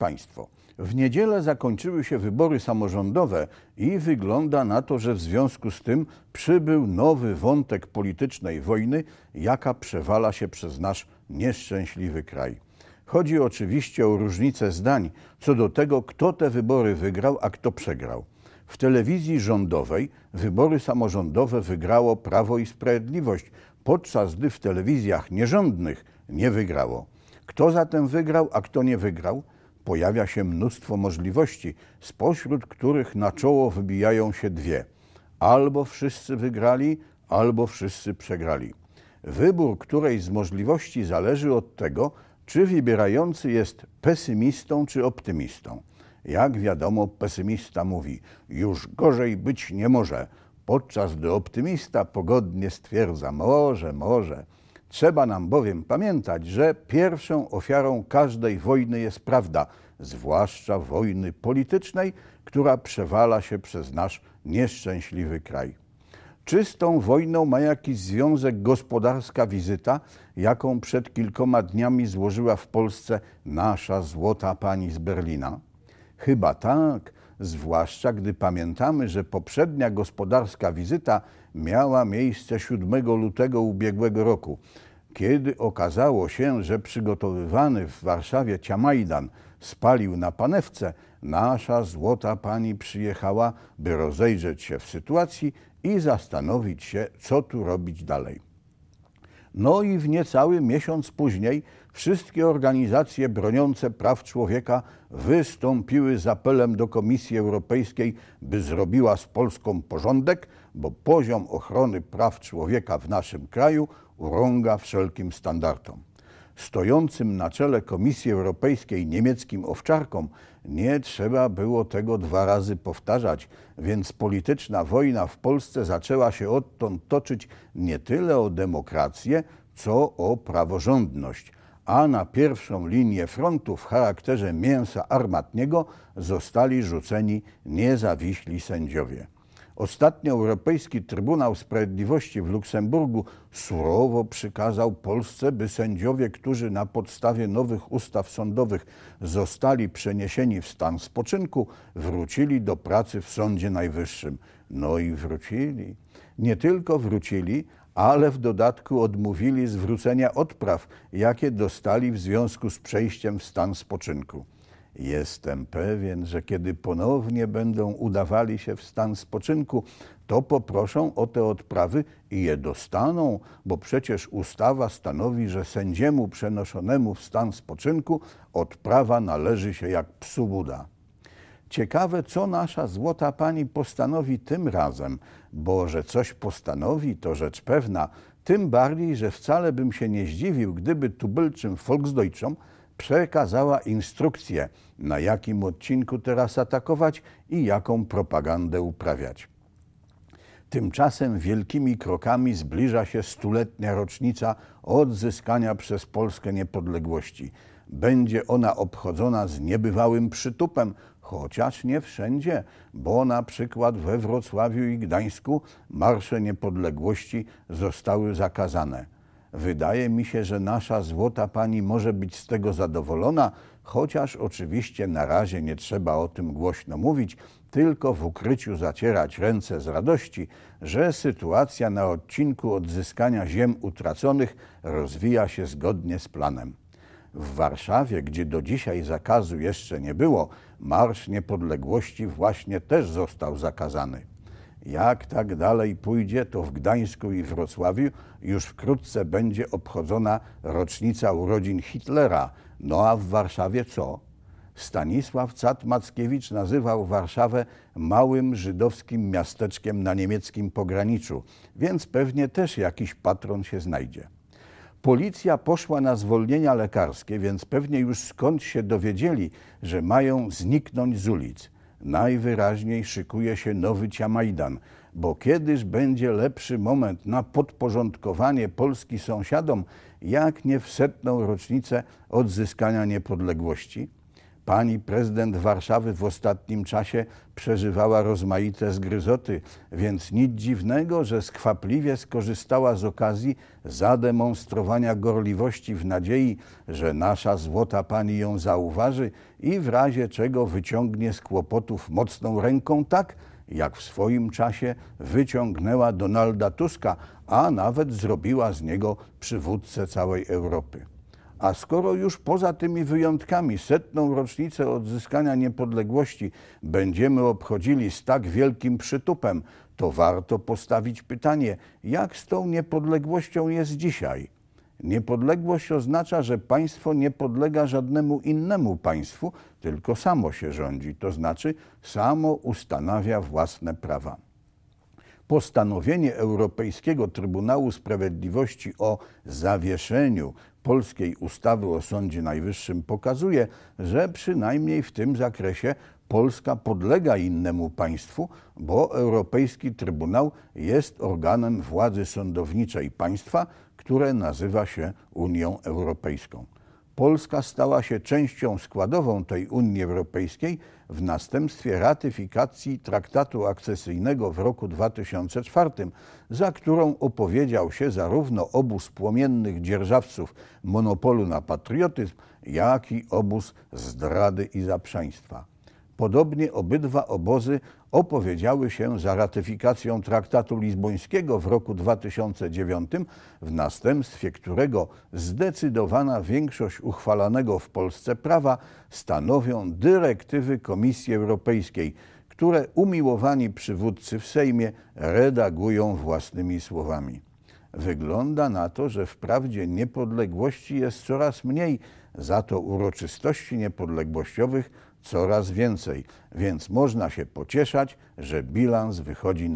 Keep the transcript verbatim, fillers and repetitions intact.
Państwo, w niedzielę zakończyły się wybory samorządowe i wygląda na to, że w związku z tym przybył nowy wątek politycznej wojny, jaka przewala się przez nasz nieszczęśliwy kraj. Chodzi oczywiście o różnicę zdań co do tego, kto te wybory wygrał, a kto przegrał. W telewizji rządowej wybory samorządowe wygrało Prawo i Sprawiedliwość, podczas gdy w telewizjach nierządnych nie wygrało. Kto zatem wygrał, a kto nie wygrał? Pojawia się mnóstwo możliwości, spośród których na czoło wybijają się dwie. Albo wszyscy wygrali, albo wszyscy przegrali. Wybór której z możliwości zależy od tego, czy wybierający jest pesymistą czy optymistą. Jak wiadomo, pesymista mówi, już gorzej być nie może, podczas gdy optymista pogodnie stwierdza, może, może. Trzeba nam bowiem pamiętać, że pierwszą ofiarą każdej wojny jest prawda, zwłaszcza wojny politycznej, która przewala się przez nasz nieszczęśliwy kraj. Czy z tą wojną ma jakiś związek gospodarska wizyta, jaką przed kilkoma dniami złożyła w Polsce nasza złota pani z Berlina? Chyba tak, zwłaszcza gdy pamiętamy, że poprzednia gospodarska wizyta miała miejsce siódmego lutego ubiegłego roku, kiedy okazało się, że przygotowywany w Warszawie Ciamajdan spalił na panewce, nasza złota pani przyjechała, by rozejrzeć się w sytuacji i zastanowić się, co tu robić dalej. No i w niecały miesiąc później wszystkie organizacje broniące praw człowieka wystąpiły z apelem do Komisji Europejskiej, by zrobiła z Polską porządek, bo poziom ochrony praw człowieka w naszym kraju urąga wszelkim standardom. Stojącym na czele Komisji Europejskiej niemieckim owczarkom nie trzeba było tego dwa razy powtarzać, więc polityczna wojna w Polsce zaczęła się odtąd toczyć nie tyle o demokrację, co o praworządność, a na pierwszą linię frontu w charakterze mięsa armatniego zostali rzuceni niezawiśli sędziowie. Ostatnio Europejski Trybunał Sprawiedliwości w Luksemburgu surowo przykazał Polsce, by sędziowie, którzy na podstawie nowych ustaw sądowych zostali przeniesieni w stan spoczynku, wrócili do pracy w Sądzie Najwyższym. No i wrócili. Nie tylko wrócili, ale w dodatku odmówili zwrócenia odpraw, jakie dostali w związku z przejściem w stan spoczynku. Jestem pewien, że kiedy ponownie będą udawali się w stan spoczynku, to poproszą o te odprawy i je dostaną, bo przecież ustawa stanowi, że sędziemu przenoszonemu w stan spoczynku odprawa należy się jak psu Buda. Ciekawe, co nasza złota pani postanowi tym razem, bo że coś postanowi, to rzecz pewna, tym bardziej, że wcale bym się nie zdziwił, gdyby tubylczym Volksdeutschom przekazała instrukcję, na jakim odcinku teraz atakować i jaką propagandę uprawiać. Tymczasem wielkimi krokami zbliża się stuletnia rocznica odzyskania przez Polskę niepodległości. Będzie ona obchodzona z niebywałym przytupem, chociaż nie wszędzie, bo na przykład we Wrocławiu i Gdańsku marsze niepodległości zostały zakazane. Wydaje mi się, że nasza złota pani może być z tego zadowolona, chociaż oczywiście na razie nie trzeba o tym głośno mówić, tylko w ukryciu zacierać ręce z radości, że sytuacja na odcinku odzyskania ziem utraconych rozwija się zgodnie z planem. W Warszawie, gdzie do dzisiaj zakazu jeszcze nie było, Marsz Niepodległości właśnie też został zakazany. Jak tak dalej pójdzie, to w Gdańsku i Wrocławiu już wkrótce będzie obchodzona rocznica urodzin Hitlera. No a w Warszawie co? Stanisław Cat-Mackiewicz nazywał Warszawę małym żydowskim miasteczkiem na niemieckim pograniczu, więc pewnie też jakiś patron się znajdzie. Policja poszła na zwolnienia lekarskie, więc pewnie już skąd się dowiedzieli, że mają zniknąć z ulic. Najwyraźniej szykuje się nowy Ciamajdan, bo kiedyż będzie lepszy moment na podporządkowanie Polski sąsiadom, jak nie w setną rocznicę odzyskania niepodległości? Pani prezydent Warszawy w ostatnim czasie przeżywała rozmaite zgryzoty, więc nic dziwnego, że skwapliwie skorzystała z okazji zademonstrowania gorliwości w nadziei, że nasza złota pani ją zauważy i w razie czego wyciągnie z kłopotów mocną ręką tak, jak w swoim czasie wyciągnęła Donalda Tuska, a nawet zrobiła z niego przywódcę całej Europy. A skoro już poza tymi wyjątkami setną rocznicę odzyskania niepodległości będziemy obchodzili z tak wielkim przytupem, to warto postawić pytanie, jak z tą niepodległością jest dzisiaj. Niepodległość oznacza, że państwo nie podlega żadnemu innemu państwu, tylko samo się rządzi, to znaczy samo ustanawia własne prawa. Postanowienie Europejskiego Trybunału Sprawiedliwości o zawieszeniu polskiej ustawy o Sądzie Najwyższym pokazuje, że przynajmniej w tym zakresie Polska podlega innemu państwu, bo Europejski Trybunał jest organem władzy sądowniczej państwa, które nazywa się Unią Europejską. Polska stała się częścią składową tej Unii Europejskiej w następstwie ratyfikacji traktatu akcesyjnego w roku dwa tysiące czwartym, za którą opowiedział się zarówno obóz płomiennych dzierżawców monopolu na patriotyzm, jak i obóz zdrady i zaprzaństwa. Podobnie obydwa obozy opowiedziały się za ratyfikacją traktatu lizbońskiego w roku dwa tysiące dziewiątym, w następstwie którego zdecydowana większość uchwalanego w Polsce prawa stanowią dyrektywy Komisji Europejskiej, które umiłowani przywódcy w Sejmie redagują własnymi słowami. Wygląda na to, że wprawdzie niepodległości jest coraz mniej, za to uroczystości niepodległościowych coraz więcej, więc można się pocieszać, że bilans wychodzi